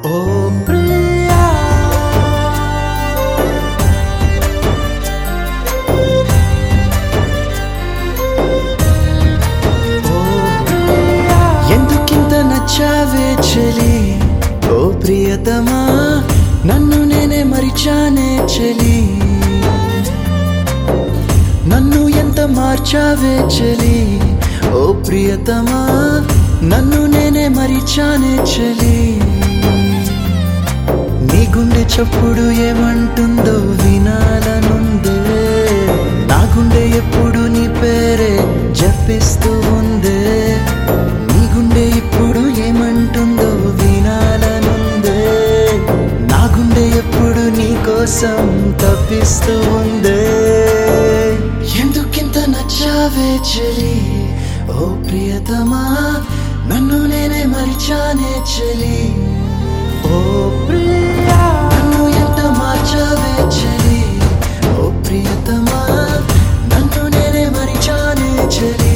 ఓ ప్రియా ఓ ప్రియా ఎందుకింత నచ్చావే చెలి ఓ ప్రియతమా నన్ను నేనే మరిచానే చెలి నన్ను ఎంత మార్చావే చెలి ఓ ప్రియతమా నన్ను నేనే మరిచానే చెలి నీ గుండె చప్పుడు ఏమంటుందో వినాలనుందే నా గుండె ఎప్పుడు నీ పేరే జపిస్తూ ఉందే నీ గుండె ఇప్పుడు ఏమంటుందో వినాలనుందే నా గుండె ఎప్పుడు నీ కోసం తప్పిస్తూ ఉందే ఎందుకింత నచ్చావే చెలి ఓ ప్రియతమా నన్ను నేనే మరిచానే చెలి ఓ ప్రియా నన్ను ఎంత మార్చావే చెలి ఓ ప్రియతమా నన్ను నేనే మరిచానే చెలి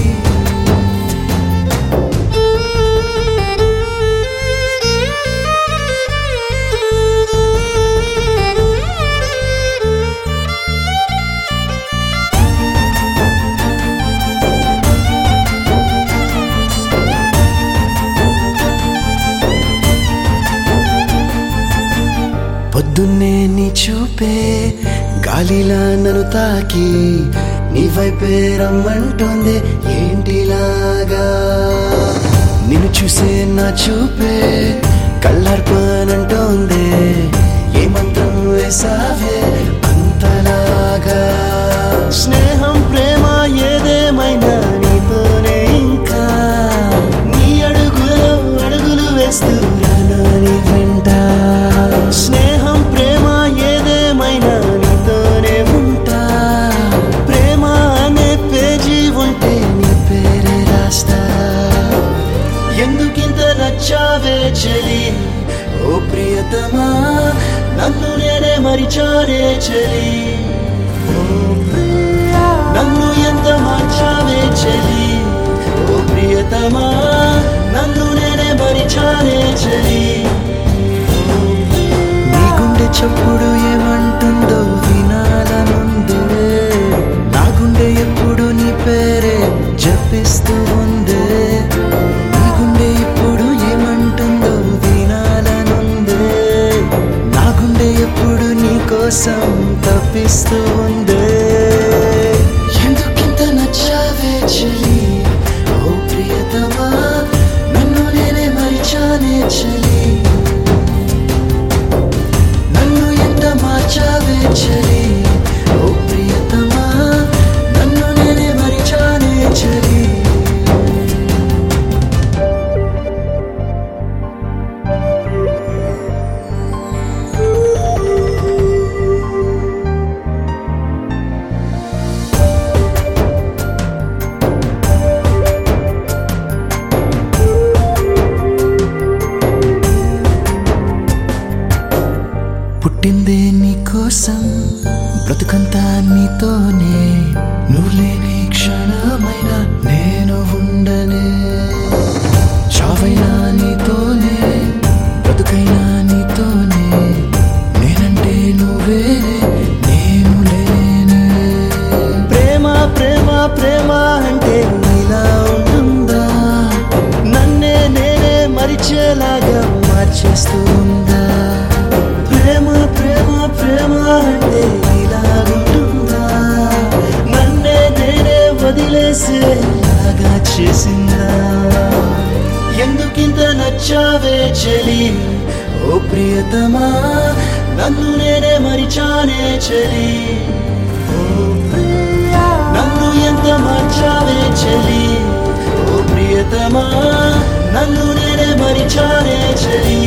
పొద్దున్నే నీ చూపే గాలిలా నన్ను తాకి నీ వైపే రమ్మంటోంది ఏంటిలాగా నిన్ను చూసే నా చూపే కళ్ళర్పనంటోంది ఏ మంత్రం వేసావే అంతలాగా స్నేహం ప్రేమ ఏదేమైనా నీతోనే ఇంకా నీ అడుగులో అడుగులు వేస్తూ రానా నీ వెంట స్నేహం ప్రేమ ఏదేమైనా నీతోనే ఉంటా ప్రేమ అనే పేజీ ఉంటే నీ పేరే రాస్తా ఎందుకింత నచ్చావే చెలి ఓ ప్రియతమా నన్ను నేనే మరిచానే చెలి ఓ ప్రియా నన్ను ఎంత మార్చావే చెలి ఓ ప్రియతమా నన్ను నేనే మరిచానే చెలి చప్పుడు ఏమంటుందో వినాలనుందే నా గుండె ఎప్పుడు నీ పేరే జపిస్తూ ఉందే నీ గుండె ఇప్పుడు ఏమంటుందో వినాలనుందే నా గుండె ఎప్పుడు నీ కోసం తప్పిస్తూ ఉందే ఎందుకింత నచ్చావే చెలి ఓ ప్రియతమా నన్ను నేనే మరిచానే చెలి మార్చావే చెలి ఓ ప్రియతమా నన్ను నేనే మరిచానే చెలి పుట్టిందే నీ కోసం బ్రతుకంతా నీతోనే నువ్వు లేని క్షణమైనా నేను ఉండనే చావైనా నీతోనే బ్రతుకైనా నీతోనే నేనంటే నువ్వే నేను లేనే ప్రేమ ప్రేమ ప్రేమ అంటే ఇలా ఉంటుందా నన్నే నేనే మరిచేలాగా మార్చేస్తూ ఉందా ప్రేమ ప్రేమ ప్రేమ అంటే ఇలాగుంటుందా నన్నే నేనే వదిలేసేలాగా చేసిందా ఎందుకింత నచ్చావే చెలి ఓ ప్రియతమా నన్ను నేనే మరిచానే చెలి ఓ ప్రియా నన్ను ఎంత మార్చావే చెలి ఓ ప్రియతమా నన్ను నేనే మరిచానే చెలి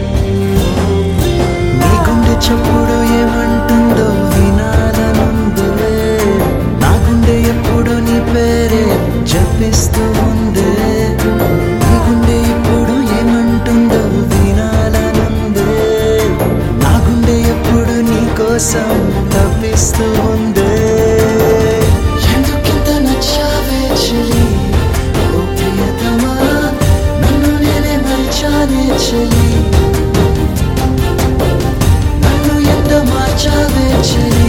చప్పుడు ఏమంటుందో వినాలనుందే నా గుండె ఎప్పుడు నీ పేరే జపిస్తూ ఉందే నీ గుండె ఇప్పుడు ఏమంటుందో వినాలనుందే నా గుండె ఎప్పుడు నీ కోసం తప్పిస్తూ ఉందే ఎందుకింత నచ్చావే చెలి ఓ ప్రియతమా నన్ను నేనే మరిచానే చెలి వచ్చావే చలి